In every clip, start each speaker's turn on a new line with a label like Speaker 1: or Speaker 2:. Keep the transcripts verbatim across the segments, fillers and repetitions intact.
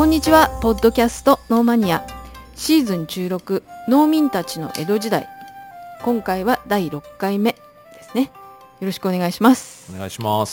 Speaker 1: こんにちは。ポッドキャストノーマニアシーズンじゅうろく、農民たちの江戸時代。今回はだいろっかいめですね。よろしくお願いします。
Speaker 2: お願いします。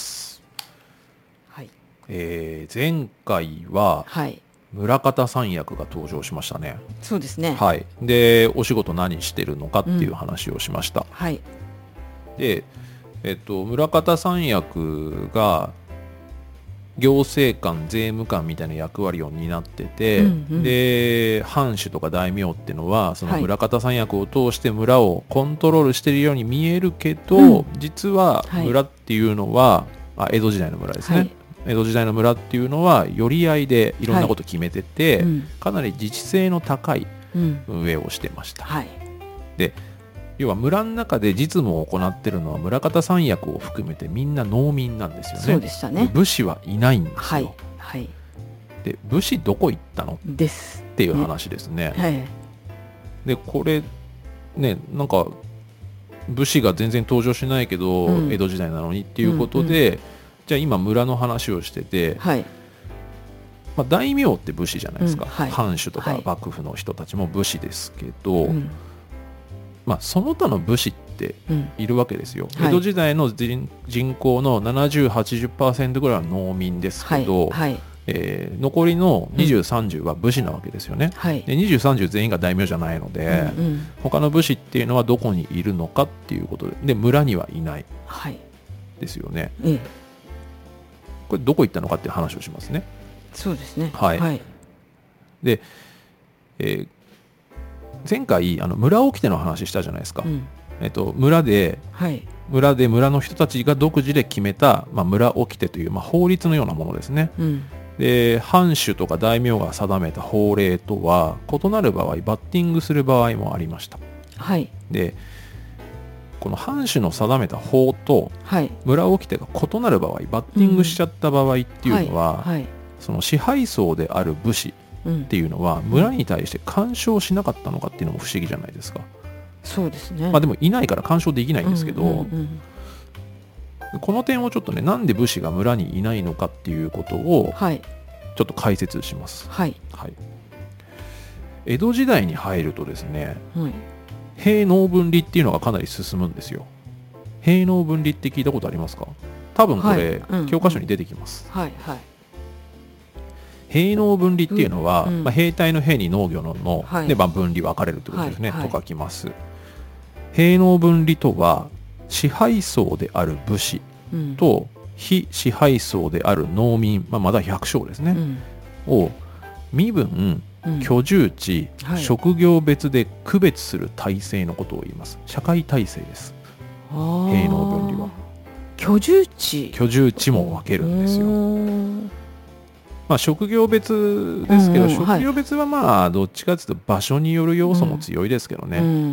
Speaker 1: はい。
Speaker 2: えー、前回は、
Speaker 1: はい、
Speaker 2: 村方三役が登場しましたね。
Speaker 1: そうですね。
Speaker 2: はい。で、お仕事何してるのかっていう話をしました。
Speaker 1: うん、はい。
Speaker 2: で、えっと村方三役が行政官、税務官みたいな役割を担ってて、うんうん、で藩主とか大名っていうのはその村方三役を通して村をコントロールしているように見えるけど、うん、実は村っていうのは、はい、あ江戸時代の村ですね、はい、江戸時代の村っていうのは寄り合いでいろんなこと決めてて、はい、うん、かなり自治性の高い運営をしてました、うん、はい、で要は村の中で実務を行っているのは村方三役を含めてみんな農民なんですよね。
Speaker 1: そうでしたね。
Speaker 2: 武士はいないんですよ、
Speaker 1: はいはい、
Speaker 2: で武士どこ行ったの
Speaker 1: です
Speaker 2: っていう話ですね、
Speaker 1: はい、
Speaker 2: でこれねなんか武士が全然登場しないけど、うん、江戸時代なのにっていうことで、うんうん、じゃあ今村の話をしてて、はい、まあ、大名って武士じゃないですか、うん、はい、藩主とか幕府の人たちも武士ですけど、うん、まあ、その他の武士っているわけですよ、うん、江戸時代の 人, 人口の ななじゅう、はちじゅっパーセント ぐらいは農民ですけど、はいはい、えー、残りのにじゅう、さんじゅうは武士なわけですよね、うん、はい、でにじゅう、さんじゅう全員が大名じゃないので、うんうん、他の武士っていうのはどこにいるのかっていうことで、で村にはいないですよね、はい、これどこ行ったのかっていう話をしますね。
Speaker 1: そうですね、
Speaker 2: はい、はい、で、えー前回あの村掟の話したじゃないですか、うん、えっと、村で、はい、村で村の人たちが独自で決めた、まあ、村掟という、まあ、法律のようなものですね、うん、で藩主とか大名が定めた法令とは異なる場合バッティングする場合もありました、はい、でこの藩主の定めた法と村掟が異なる場合バッティングしちゃった場合っていうのは、うん、はいはい、その支配層である武士っていうのは村に対して干渉しなかったのかっていうのも不思議じゃないですか。
Speaker 1: そうですね。
Speaker 2: まあでもいないから干渉できないんですけど、うんうんうん、この点をちょっとね、なんで武士が村にいないのかっていうことをちょっと解説します、はいはい、江戸時代に入るとですね、はい、兵農分離っていうのがかなり進むんですよ。兵農分離って聞いたことありますか？多分これ、はい、うんうん、教科書に出てきます、はいはい、兵農分離っていうのは、うんうん、まあ、兵隊の兵に農業の農、はい、で、まあ、分離分かれるってことですね、はいはい、と書きます。兵農分離とは支配層である武士と、うん、非支配層である農民、まあ、まだ百姓ですね、うん、を身分、うん、居住地、はい、職業別で区別する体制のことを言います。社会体制です。兵農分離は
Speaker 1: 居住地
Speaker 2: 居住地も分けるんですよ。まあ、職業別ですけど、うん、職業別はまあどっちかというと場所による要素も強いですけどね、うんうんうんうん、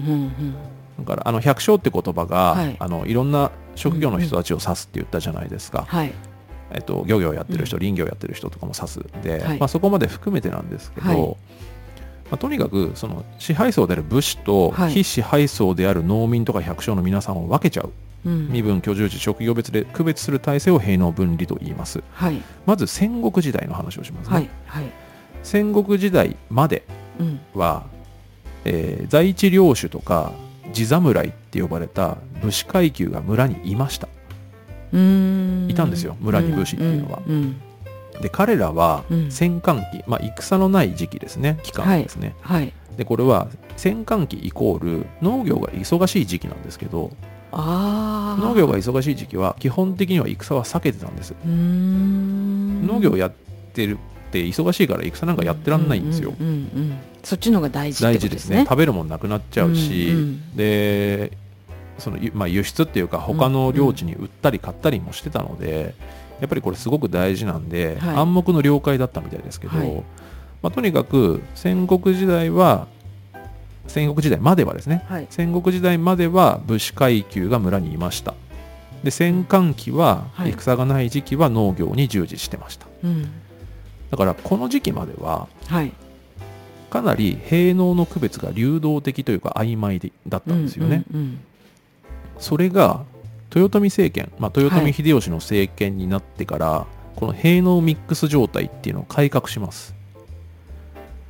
Speaker 2: だからあの百姓って言葉が、はい、あのいろんな職業の人たちを指すって言ったじゃないですか、うんうん、えっと、漁業やってる人、うん、林業やってる人とかも指すんで、はい、まあ、そこまで含めてなんですけど、はい、まあ、とにかくその支配層である武士と非支配層である農民とか百姓の皆さんを分けちゃう、うん、身分、居住地、職業別で区別する体制を兵農分離と言います、はい、まず戦国時代の話をしますね、はいはい、戦国時代までは、うん、えー、在地領主とか地侍って呼ばれた武士階級が村にいました。うーん、いたんですよ、村に武士っていうのは、うんうんうん、で彼らは戦艦期、まあ、戦のない時期ですね、期間ですね、はいはい、でこれは戦艦期イコール農業が忙しい時期なんですけど、あ農業が忙しい時期は基本的には戦は避けてたんです。うーん、農業やってるって忙しいから戦なんかやってらんないんですよ、うんうんうんうん、
Speaker 1: そっちの方が大事ってことですね。大事ですね。
Speaker 2: 食べるもんなくなっちゃうし、うんうん、でその、まあ、輸出っていうか他の領地に売ったり買ったりもしてたので、うんうん、やっぱりこれすごく大事なんで、はい、暗黙の了解だったみたいですけど、はい、まあ、とにかく戦国時代は戦国時代まではですね、はい、戦国時代までは武士階級が村にいました。で戦艦期は、はい、戦がない時期は農業に従事してました、うん、だからこの時期までは、はい、かなり兵農の区別が流動的というか曖昧でだったんですよね、うんうんうん、それが豊臣政権、まあ、豊臣秀吉の政権になってから、はい、この兵農ミックス状態っていうのを改革します。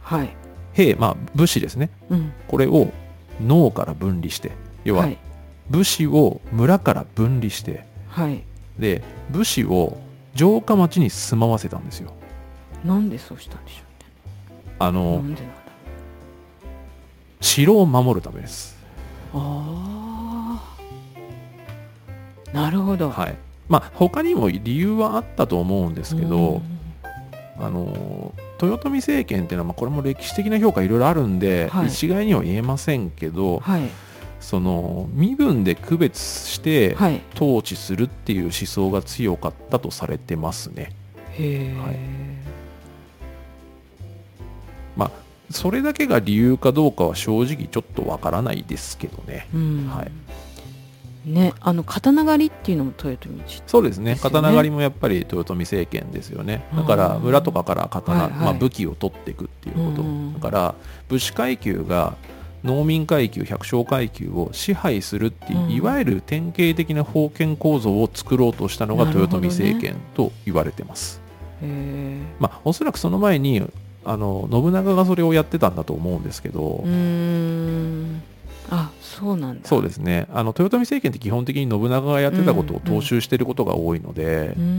Speaker 1: はい、
Speaker 2: 兵、まあ、武士ですね、うん、これを農から分離して、要は武士を村から分離して、はい、で武士を城下町に住まわせたんですよ。
Speaker 1: なんでそうしたんでしょうね。
Speaker 2: あのなんでなんだろう。城を守るためです。
Speaker 1: ああ、なるほど。
Speaker 2: はい。まあ他にも理由はあったと思うんですけど、あの豊臣政権っていうのは、まあ、これも歴史的な評価いろいろあるんで、はい、一概には言えませんけど、はい、その身分で区別して統治するっていう思想が強かったとされてますね。へー、はい、まあそれだけが理由かどうかは正直ちょっとわからないですけどね。うん、はい
Speaker 1: ね、あの刀狩りっていうのも豊臣ですよね。
Speaker 2: そうですね、刀狩りもやっぱり豊臣政権ですよね。だから村とかから刀、はいはい、まあ、武器を取っていくっていうこと、うん、だから武士階級が農民階級百姓階級を支配するっていう、うん、いわゆる典型的な封建構造を作ろうとしたのが豊臣政権と言われてます。へ、まあ、おそらくその前にあの信長がそれをやってたんだと思うんですけど、うーん、
Speaker 1: あ、そうなんだ。
Speaker 2: そうですね、あの豊臣政権って基本的に信長がやってたことを踏襲していることが多いので、うんうん、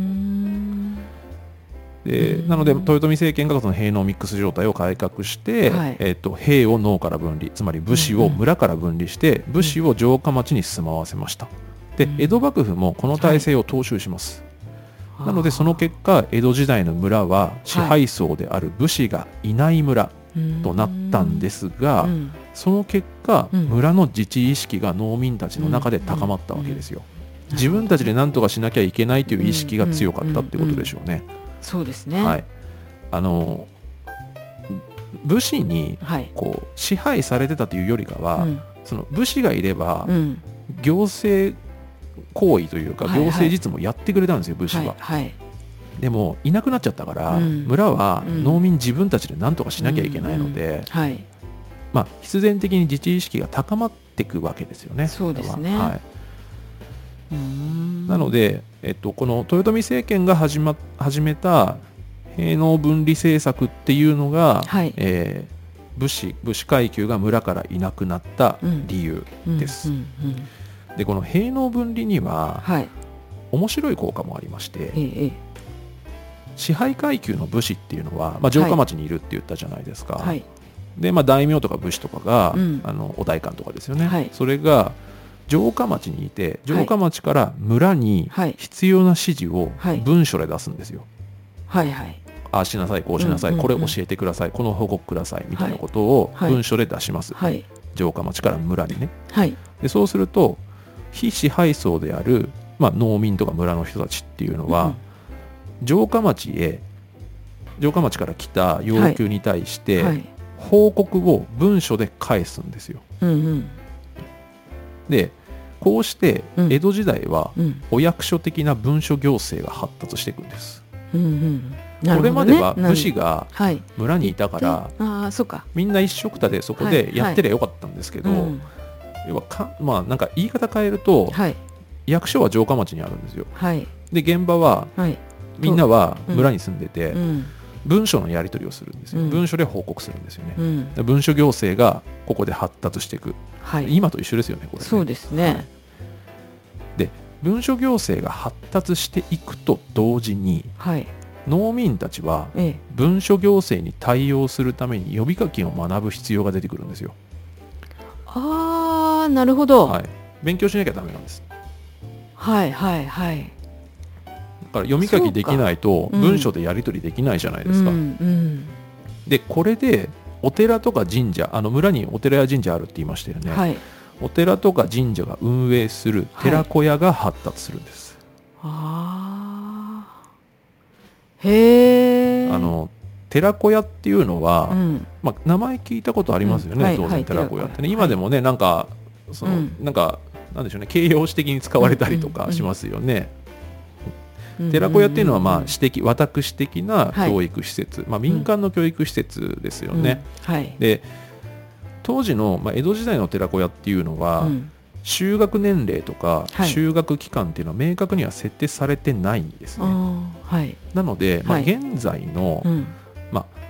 Speaker 2: でなので豊臣政権がその兵農ミックス状態を改革して、はい、えー、と兵を農から分離、つまり武士を村から分離して、うん、武士を城下町に住まわせました。で江戸幕府もこの体制を踏襲します、はい、なのでその結果江戸時代の村は支配層である武士がいない村となったんですが、うんうん、その結果、うん、村の自治意識が農民たちの中で高まったわけですよ、うんうん、自分たちで何とかしなきゃいけないという意識が強かったってことでしょうね、うんうんうん、
Speaker 1: そうですね、
Speaker 2: はい、あの武士にこう支配されてたというよりかは、うん、その武士がいれば、うん、行政行為というか行政実務をやってくれたんですよ、はいはい、武士は、はいはい、でもいなくなっちゃったから、うん、村は農民自分たちで何とかしなきゃいけないので、うんうん、はい、まあ、必然的に自治意識が高まっていくわけですよね。
Speaker 1: そうですね、はい、
Speaker 2: うーん、なので、えっと、この豊臣政権が始、ま、始めた兵農分離政策っていうのが、はい、えー、武士、武士階級が村からいなくなった理由です、うんうんうんうん、でこの兵農分離には、はい、面白い効果もありまして、ええ、支配階級の武士っていうのは、まあ、城下町にいるって言ったじゃないですか、はい、でまあ、大名とか武士とかが、うん、あのお代官とかですよね、はい、それが城下町にいて城下町から村に必要な指示を文書で出すんですよ、はいはい、ああしなさいこうしなさい、うんうんうん、これ教えてくださいこの報告くださいみたいなことを文書で出します、はい、城下町から村にね、はい、でそうすると非支配層である、まあ、農民とか村の人たちっていうのは、うん、城下町へ城下町から来た要求に対して、はいはい、報告を文書で返すんですよ、うんうん、でこうして江戸時代はお役所的な文書行政が発達していくんです、うんうんね、これまでは武士が村にいたから、はい、あ、そうか、みんな一緒くたでそこでやってりゃよかったんですけど、はいはい、うん、要はか、まあ、なんか言い方変えると、はい、役所は城下町にあるんですよ、はい、で現場は、はい、みんなは村に住んでて、うんうん、文書のやり取りをするんですよ、うん、文書で報告するんですよね、うん、文書行政がここで発達していく、はい、今と一緒ですよねこれね。
Speaker 1: そうですね、はい、
Speaker 2: で文書行政が発達していくと同時に、はい、農民たちは文書行政に対応するために呼びかけを学ぶ必要が出てくるんですよ。
Speaker 1: あー、なるほど、
Speaker 2: はい、勉強しなきゃダメなんです。
Speaker 1: はいはいはい。
Speaker 2: だから読み書きできないと文書でやり取りできないじゃないですか、うんうんうん、でこれでお寺とか神社、あの村にお寺や神社あるって言いましたよね、はい、お寺とか神社が運営する寺子屋が発達するんです、はい、あ
Speaker 1: ー、へー、
Speaker 2: あの寺子屋っていうのは、うん、まあ、名前聞いたことありますよね、うん、当然、はい、寺子屋ってね、今でもね、なんかその、うん、なんかなんでしょうね、形容詞的に使われたりとかしますよね、うんうんうん、寺子屋っていうのは、まあ、私的私的な教育施設、はい、まあ、民間の教育施設ですよね、うん、はい、で当時の、まあ、江戸時代の寺子屋っていうのは、うん、就学年齢とか、はい、就学期間っていうのは明確には設定されてないんですね、はい、なので、まあ、現在の、はい、まあ、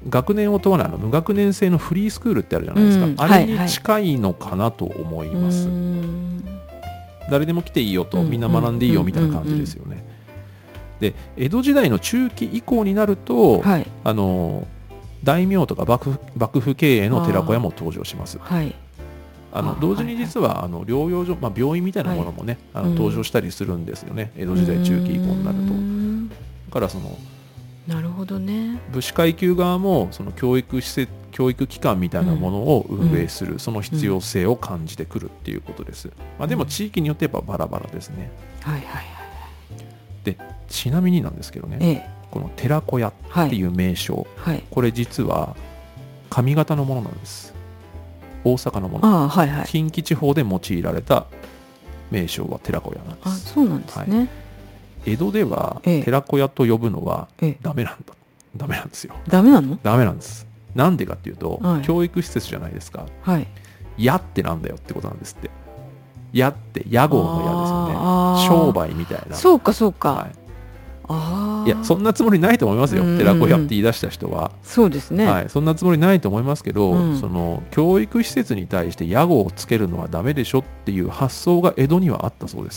Speaker 2: 学年を問わないあの無学年制のフリースクールってあるじゃないですか、
Speaker 1: うん、
Speaker 2: あれに近いのかなと思います、
Speaker 1: はいはい、
Speaker 2: 誰でも来ていいよと、みんな学んでいいよみたいな感じですよね。で江戸時代の中期以降になると、はい、あの大名とか幕府、幕府経営の寺子屋も登場します。はい、あの同時に実はあの療養所、まあ、病院みたいなものもね、はい、あの登場したりするんですよね、うん、江戸時代中期以降になると。だからその
Speaker 1: なるほどね、
Speaker 2: 武士階級側もその教育施設、教育機関みたいなものを運営する、うん、その必要性を感じてくるっていうことです。まあ、でも地域によってやっぱバラバラですね。はいはいはい。でちなみになんですけどね、ええ、この寺子屋っていう名称、はいはい、これ実は上方のものなんです。大阪のもの。あ、はいはい、近畿地方で用いられた名称は寺子屋なんです。
Speaker 1: あ、そうなんですね。はい、
Speaker 2: 江戸では寺子屋と呼ぶのはダメなんだ、ええ、ダメなんですよ。
Speaker 1: ダメなの？
Speaker 2: ダメなんです。なんでかっていうと、はい、教育施設じゃないですか。はい。屋ってなんだよってことなんですって。屋って屋号の屋ですよね。商売みたいな。
Speaker 1: そうかそうか。はい、
Speaker 2: あいやそんなつもりないと思いますよ、うんうん、寺子屋って言い出した人は。
Speaker 1: そうですね、
Speaker 2: はい、そんなつもりないと思いますけど、うん、その教育施設に対して屋号をつけるのはダメでしょっていう発想が江戸にはあったそうです。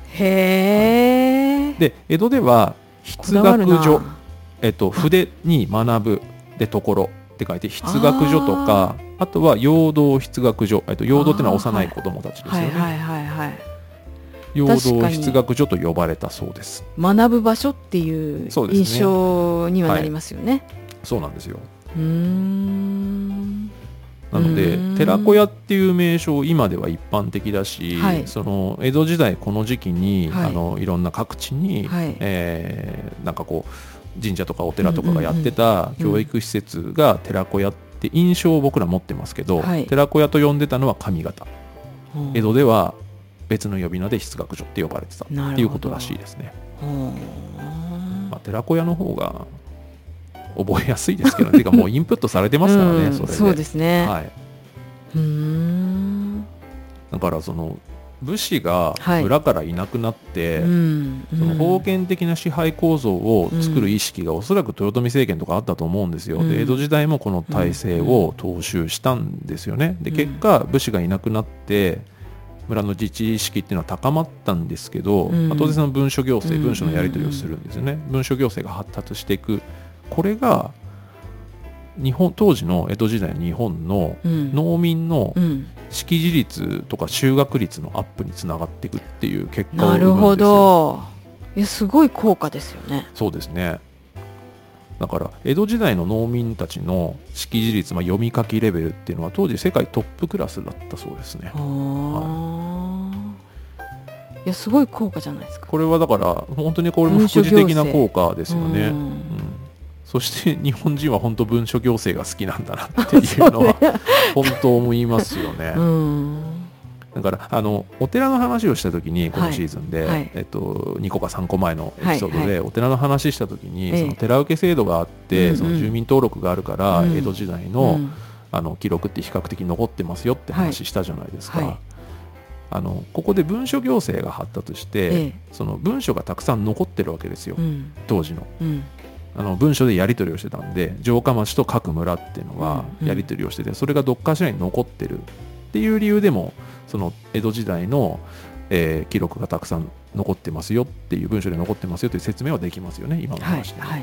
Speaker 1: へー、
Speaker 2: はい、で江戸では筆学所、えっと、筆に学ぶでところって書いて筆学所とか、 あ, あとは陽道筆学所、えっと、陽道っていうのは幼い子供たちですよね。はいはいはいはい、陽道筆学所と呼ばれたそうです。
Speaker 1: 学ぶ場所っていう印象にはなりますよね。はい、
Speaker 2: そうなんですよ。うーんなので寺子屋っていう名称今では一般的だし、はい、その江戸時代この時期に、はい、あのいろんな各地に、はい、えー、なんかこう神社とかお寺とかがやってた教育施設が寺子屋って印象を僕ら持ってますけど、はい、寺子屋と呼んでたのは上方、江戸では別の呼び名で筆学所って呼ばれてたっていうことらしいですね。まあ、寺子屋の方が覚えやすいですけどね。てかもうインプットされてますからね、うん、それで。
Speaker 1: そうですね。はい、
Speaker 2: うーんだからその武士が村からいなくなって、はい、その封建的な支配構造を作る意識がおそらく豊臣政権とかあったと思うんですよ。うん、で江戸時代もこの体制を踏襲したんですよね。で結果武士がいなくなって村の自治意識っていうのは高まったんですけど、うん、当然その文書行政、文書のやり取りをするんですよね。文書行政が発達していく、これが日本当時の江戸時代の日本の農民の識字率とか就学率のアップにつながっていくっていう結果を生むんですよ。なるほど。
Speaker 1: いやすごい効果ですよね。
Speaker 2: そうですね。だから江戸時代の農民たちの識字率、まあ、読み書きレベルっていうのは当時世界トップクラスだったそうですね。は
Speaker 1: い、いやすごい効果じゃないですか。
Speaker 2: これはだから本当にこれも副次的な効果ですよね。うん、そして日本人は本当文書行政が好きなんだなっていうのは本当思いますよね。うん、だからあのお寺の話をした時にこのシーズンで、はいはい、えっと、にこかさんこまえのエピソードで、はいはい、お寺の話した時に、その寺受け制度があって、ええ、その住民登録があるから、うん、江戸時代の、うん、あの記録って比較的残ってますよって話したじゃないですか。はいはい、あのここで文書行政が発達して、ええ、その文書がたくさん残ってるわけですよ、うん、当時の。うんあの文書でやり取りをしてたんで、城下町と各村っていうのはやり取りをしてて、それがどっかしらに残ってるっていう理由でも、その江戸時代の、えー、記録がたくさん残ってますよっていう、文書で残ってますよという説明はできますよね、今の話で、はいはい、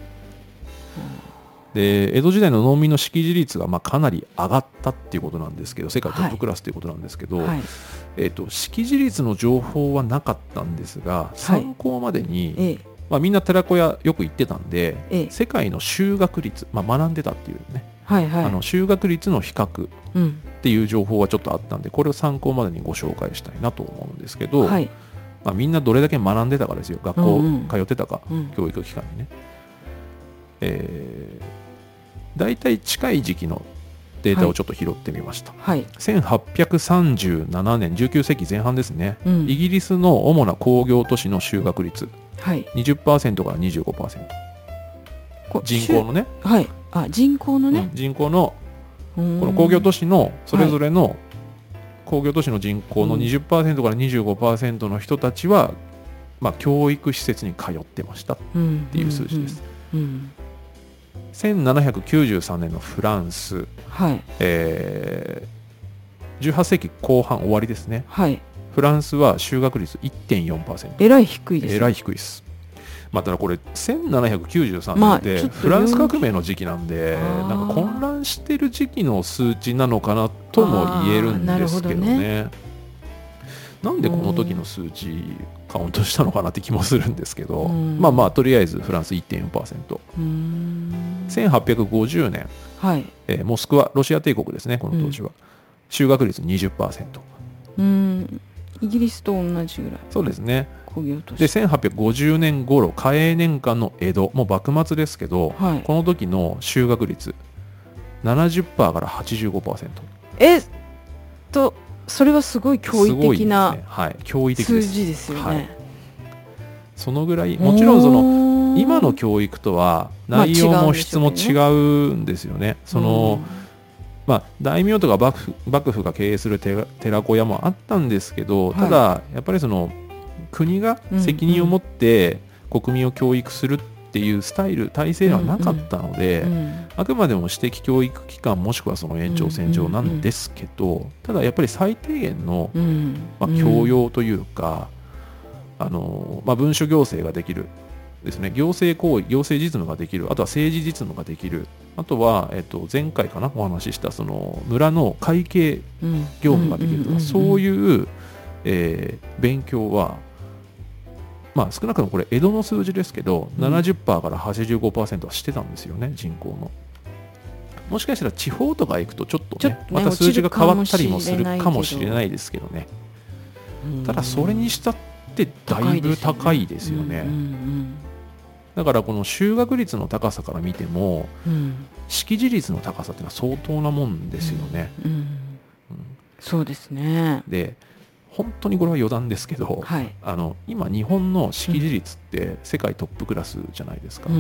Speaker 2: で江戸時代の農民の識字率がまあかなり上がったっていうことなんですけど、世界トップクラスということなんですけど、はいえー、と識字率の情報はなかったんですが、参考までに、はいええまあ、みんな寺子屋よく行ってたんで、ええ、世界の就学率、まあ、学んでたっていうね、はいはい、あの就学率の比較っていう情報はちょっとあったんで、これを参考までにご紹介したいなと思うんですけど、はいまあ、みんなどれだけ学んでたかですよ。学校通ってたか、うんうん、教育機関にね、えー、だいたい近い時期のデータをちょっと拾ってみました、はい、せんはっぴゃくさんじゅうななねん、じゅうきゅうせいきぜん半ですね、うん、イギリスの主な工業都市の就学率、はい、にじゅっパーセント から にじゅうごパーセント、 人口のね、
Speaker 1: はい、あ人口のね、
Speaker 2: うん、人口のこの工業都市のそれぞれの工業都市の人口の にじゅっパーセント から にじゅうごパーセント の人たちは、まあ、教育施設に通ってましたっていう数字です、うんうんうんうん、 せんななひゃくきゅうじゅうさんねんのフランス、
Speaker 1: はい
Speaker 2: えー、じゅうはっせいきこう半終わりですね。
Speaker 1: はい。
Speaker 2: フランスは就学率 いってんよんパーセント。
Speaker 1: えらい低いですね。
Speaker 2: えらい低いです。まあ、ただこれせんななひゃくきゅうじゅうさんねんってフランス革命の時期なんで、
Speaker 1: まあ、
Speaker 2: なんか混乱してる時期の数値なのかなとも言えるんですけどね。なんでこの時の数値カウントしたのかなって気もするんですけど、まあまあとりあえずフランス いってんよんパーセント。うーんせんはっぴゃくごじゅうねん、
Speaker 1: はい
Speaker 2: えー、モスクワロシア帝国ですね、この当時は、うん、就学率 にじゅっパーセント。
Speaker 1: うーんイギリスと同じぐらい。
Speaker 2: そうですね。
Speaker 1: 工業都市
Speaker 2: でせんはっぴゃくごじゅうねん頃、嘉永年間の江戸、もう幕末ですけど、はい、この時の就学率 ななじゅっパーセント から はちじゅうごパーセント。
Speaker 1: えっとそれはすごい驚異的な、
Speaker 2: ね、はい、驚異的
Speaker 1: 数字ですよね、はい、
Speaker 2: そのぐらい、もちろんその今の教育とは内容も質も違うんですよね、まあ、そのまあ、大名とか幕府、幕府が経営する寺、寺子屋もあったんですけど、ただ、はい、やっぱりその国が責任を持って国民を教育するっていうスタイル、体制ではなかったので、うんうん、あくまでも私的教育機関もしくはその延長線上なんですけど、ただやっぱり最低限の、まあ、教養というか、あのまあ、文書行政ができるですね、行政行為、行政実務ができる、あとは政治実務ができる、あとは、えっと、前回かなお話ししたその村の会計業務ができるとか、そういう、えー、勉強は、まあ、少なくともこれ江戸の数字ですけど、うん、ななじゅっパーセント から はちじゅうごパーセント はしてたんですよね、人口の。もしかしたら地方とか行くとちょっとね、ねまた数字が変わったりもするかもしれないですけどね。ただそれにしたってだいぶ高いですよね。だからこの就学率の高さから見ても、うん、識字率の高さっていうのは相当なもんですよね。うんうんうん、
Speaker 1: そうですね。
Speaker 2: で本当にこれは余談ですけど、はい、あの今日本の識字率って世界トップクラスじゃないですか、うんうん、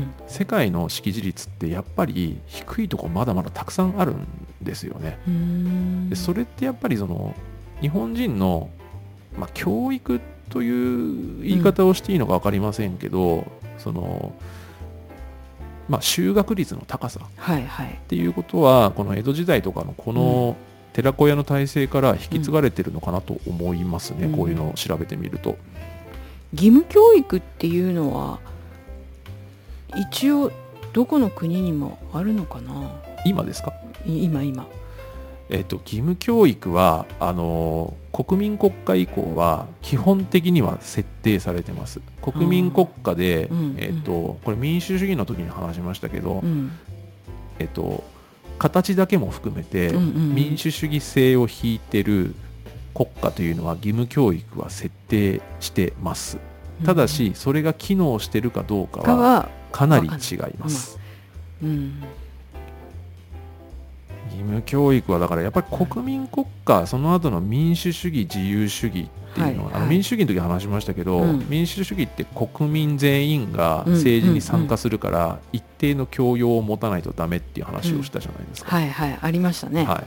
Speaker 2: 世界の識字率ってやっぱり低いところまだまだたくさんあるんですよね。でそれってやっぱりその日本人の、まあ、教育という言い方をしていいのか分かりませんけど、うん、そのまあ、就学率の高さっていうことは、はいはい、この江戸時代とかのこの寺子屋の体制から引き継がれてるのかなと思いますね、うん、こういうのを調べてみると。
Speaker 1: 義務教育っていうのは一応どこの国にもあるのかな。
Speaker 2: 今ですか？
Speaker 1: 今今
Speaker 2: えっと、義務教育はあの国民国家以降は基本的には設定されてます。国民国家で、うん、えっと、これ民主主義の時に話しましたけど、うん、えっと、形だけも含めて民主主義性を引いてる国家というのは義務教育は設定してます。ただしそれが機能してるかどうかはかなり違います。うん、義務教育はだからやっぱり国民国家、その後の民主主義自由主義っていうのは、はいはい、あの民主主義の時話しましたけど、うん、民主主義って国民全員が政治に参加するから一定の教養を持たないとダメっていう話をしたじゃないですか、
Speaker 1: うん、はいはいありましたね、
Speaker 2: はい、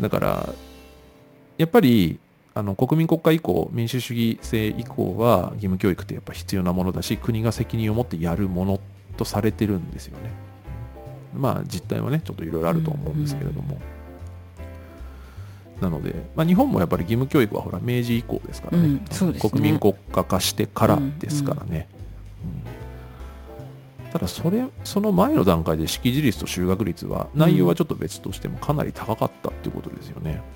Speaker 2: だからやっぱりあの国民国家以降民主主義制以降は義務教育ってやっぱ必要なものだし、国が責任を持ってやるものとされてるんですよね。まあ実態はねちょっといろいろあると思うんですけれども、うんうん、なので、まあ、日本もやっぱり義務教育はほら明治以降ですからね、うんそうですね、国民国家化してからですからね、うんうんうん、ただそれその前の段階で識字率と就学率は内容はちょっと別としてもかなり高かったっていうことですよね、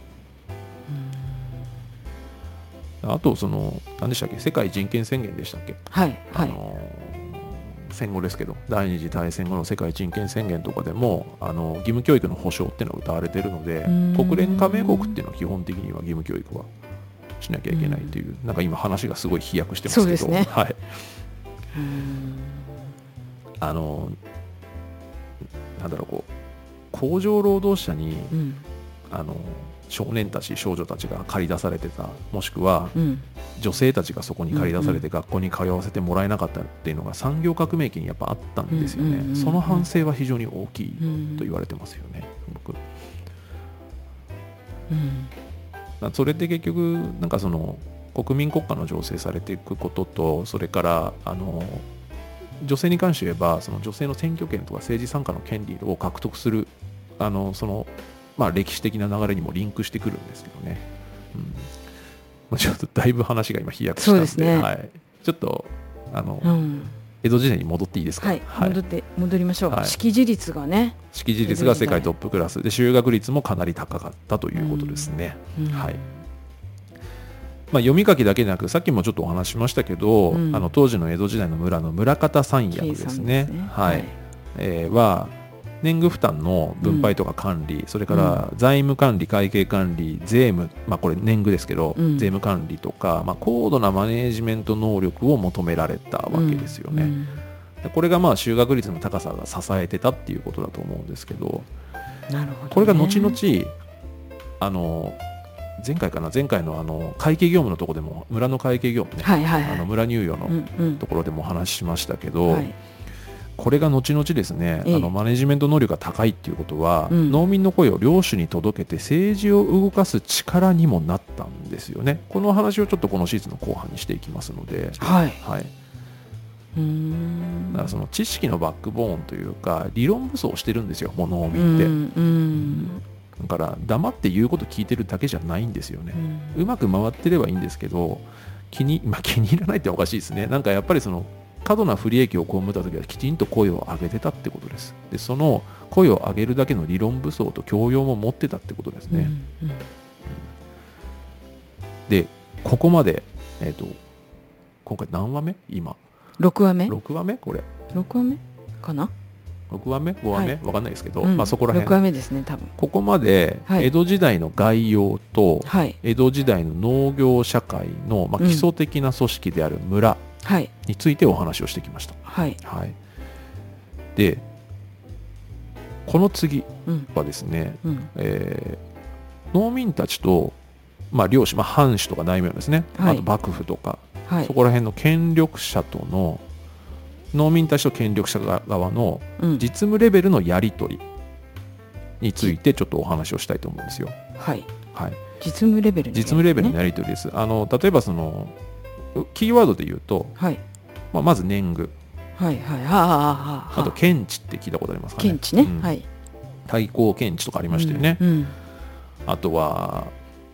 Speaker 2: うん、あとその何でしたっけ、世界人権宣言でしたっけ、
Speaker 1: はい、はい、
Speaker 2: あの戦後ですけど第二次大戦後の世界人権宣言とかでもあの義務教育の保障っていうのが謳われているので、国連加盟国っていうのは基本的には義務教育はしなきゃいけないという、なんか今話がすごい飛躍してますけど、そうですね、はい、あのなんだろうこう工場労働者に、うん、あの少年たち少女たちが駆り出されてた、もしくは、うん、女性たちがそこに駆り出されて学校に通わせてもらえなかったっていうのが産業革命期にやっぱあったんですよね、うんうんうんうん、その反省は非常に大きいと言われてますよね、僕、うん、それって結局なんかその国民国家の醸成されていくことと、それからあの女性に関して言えばその女性の選挙権とか政治参加の権利を獲得するあのその、まあ、歴史的な流れにもリンクしてくるんですけどね、うんまあ、ちょっとだいぶ話が今飛躍したん で,
Speaker 1: そうですね、
Speaker 2: はい、ちょっとあの、
Speaker 1: うん、
Speaker 2: 江戸時代に戻っていいですか。
Speaker 1: はい、はい、戻って戻りましょう、はい、識字率がね
Speaker 2: 識字率が世界トップクラスで就学率もかなり高かったということですね、うんうん、はいまあ、読み書きだけでなくさっきもちょっとお話ししましたけど、うん、あの当時の江戸時代の村の村方三役ですね、はい、えー、は年貢負担の分配とか管理、うん、それから財務管理会計管理税務、まあ、これ年貢ですけど、うん、税務管理とか、まあ、高度なマネージメント能力を求められたわけですよね、うんうん、これがまあ就学率の高さが支えてたっていうことだと思うんですけど、
Speaker 1: なるほどね、
Speaker 2: これが後々あの前回かな前回のあの会計業務のところでも村の会計業務ね、
Speaker 1: はいはいはい、
Speaker 2: あの村入与のところでもお話ししましたけど、
Speaker 1: うんうん、
Speaker 2: これが後々ですね、
Speaker 1: ええ、
Speaker 2: あのマネジメント能力が高いっていうことは、うん、農民の声を領主に届けて政治を動かす力にもなったんですよね。この話をちょっとこのシーズンの後半にしていきますので、
Speaker 1: はい
Speaker 2: はい、
Speaker 1: うーん
Speaker 2: だからその知識のバックボーンというか理論武装してるんですよもう農民って、
Speaker 1: うんうん
Speaker 2: だから黙って言うこと聞いてるだけじゃないんですよね、うん、うまく回ってればいいんですけど気に、まあ、気に入らないっておかしいですね。なんかやっぱりその過度な不利益を被った時はきちんと声を上げてたってことです。でその声を上げるだけの理論武装と教養も持ってたってことですね、
Speaker 1: うんうん、
Speaker 2: でここまで、えーと、今回何話目今
Speaker 1: ろくわめ
Speaker 2: ろくわめこれ
Speaker 1: ろくわめかな
Speaker 2: ろくわめごわめ、はい、分かんないですけど、
Speaker 1: うん、
Speaker 2: まあ、そこら辺
Speaker 1: ろくわめですね多分。
Speaker 2: ここまで江戸時代の概要と、
Speaker 1: はい、
Speaker 2: 江戸時代の農業社会の、まあ、基礎的な組織である村についてお話をしてきました、
Speaker 1: はい
Speaker 2: はい、でこの次はですね、
Speaker 1: うんうん
Speaker 2: えー、農民たちと、まあ、領主、まあ、藩主とか大名ですね、はい、あと幕府とか、はい、そこら辺の権力者との農民たちと権力者側の実務レベルのやり取りについてちょっとお話をしたいと思うんですよ。
Speaker 1: はい、
Speaker 2: はい、
Speaker 1: 実務レベルのやり取り、ね、
Speaker 2: 実務レベルのやり取りです。あの例えばそのキーワードで言うと、
Speaker 1: はい、
Speaker 2: まあ、まず年貢、
Speaker 1: はいはい、はあはあは
Speaker 2: あ、あと検地って聞いたことありますかね。
Speaker 1: 検地ね、
Speaker 2: うん、
Speaker 1: はい、
Speaker 2: 対抗検地とかありましたよね、
Speaker 1: うんうん、
Speaker 2: あとは、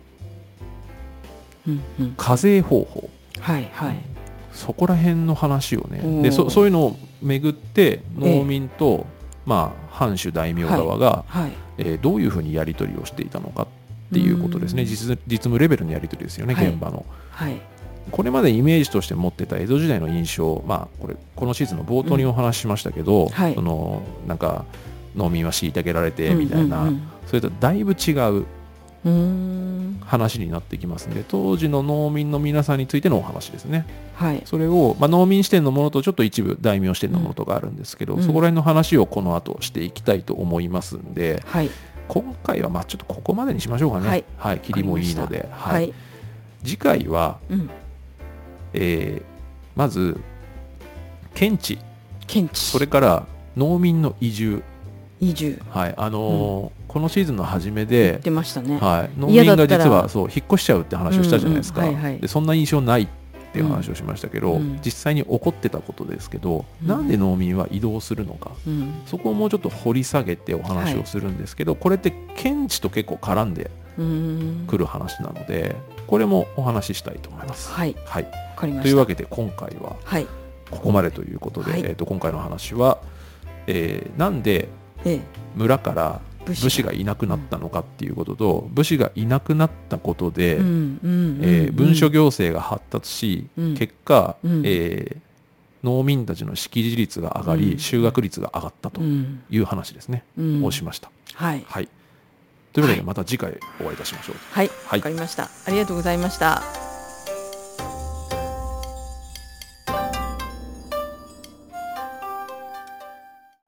Speaker 1: うんうん、
Speaker 2: 課税方法、
Speaker 1: はいはい、
Speaker 2: そこら辺の話をね、で そ, そういうのをめぐって農民と、ええ、まあ、藩主大名側が、はいはい、えー、どういうふうにやり取りをしていたのかっていうことですね。 実, 実務レベルのやり取りですよね、はい、現場の、はい、これまでイメージとして持ってた江戸時代の印象、まあ、これこのシーズンの冒頭にお話ししましたけど、うん、はい、そのなんか農民は虐げられてみたいな、うんうんうん、それとだいぶ違う
Speaker 1: うーん
Speaker 2: 話になってきますので、当時の農民の皆さんについてのお話ですね、
Speaker 1: はい、
Speaker 2: それを、まあ、農民視点のものとちょっと一部大名視点のものとかあるんですけど、うん、そこら辺の話をこの後していきたいと思いますんで、はい、今回はまあちょっとここまでにしましょうかね、はいはい、切りもいいので、はいはい、次回は、うん、えー、まず検地、
Speaker 1: 検地、
Speaker 2: それから農民の移住
Speaker 1: 移住、
Speaker 2: はい、あのーうん、このシーズンの初めで
Speaker 1: 言ってましたね、
Speaker 2: はい、農民が実はそう引っ越しちゃうって話をしたじゃないですか、うんうん、はいはい、でそんな印象ないっていう話をしましたけど、うん、実際に起こってたことですけど、うん、なんで農民は移動するのか、うん、そこをもうちょっと掘り下げてお話をするんですけど、はい、これって検地と結構絡んでくる話なので、これもお話ししたいと思います。
Speaker 1: はい、
Speaker 2: はい、
Speaker 1: わかりました。
Speaker 2: というわけで今回はここまでということで、はい、えー、と今回の話は、えー、なんで村から武士がいなくなったのかっていうことと、武士がいなくなったことで文書行政が発達し、うん、結果、うん、えー、農民たちの識字率が上がり、うん、就学率が上がったという話ですね、うん、をしました、はい、はい、というわけでまた次回お会いいたしましょう。
Speaker 1: はい、わ、はい、かりました。ありがとうございました。